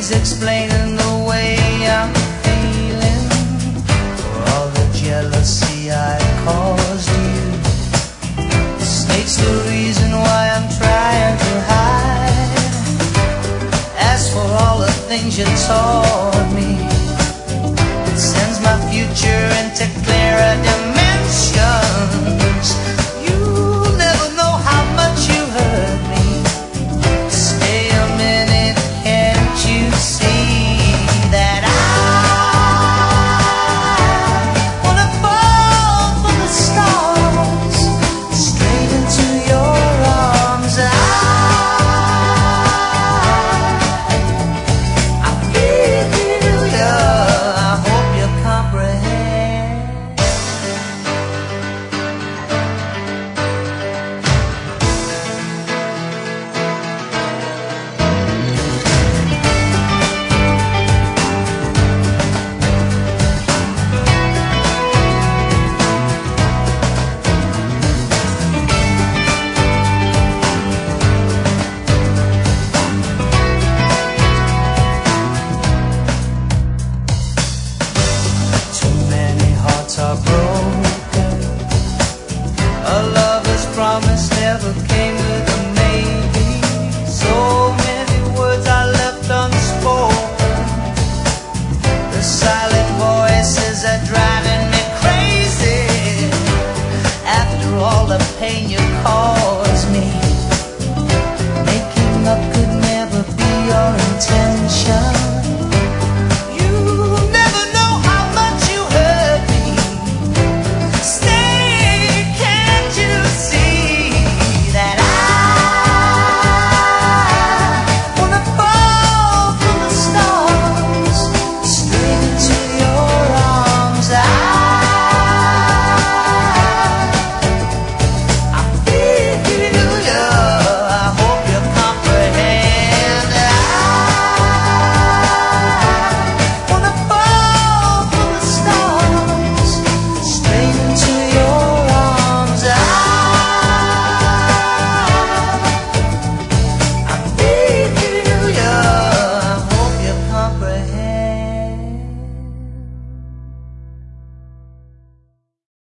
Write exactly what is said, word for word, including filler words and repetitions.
Nobody's explaining the way I'm feeling, for all the jealousy I caused you. The snake's the reason why I'm trying to hide. As for all the things you taught me, it sends my future into clearer dimensions. You'll never know how much you hurt me. Stay a minute, can't you see that I wanna fall from the stars straight into your arms? I, I feel ya, I hope you comprehend. Too many hearts are broken. A lover's promise never came with a maybe. So many words I left unspoken. The silent voices are driving me crazy. After all the pain you caused me, making up could never be your intention.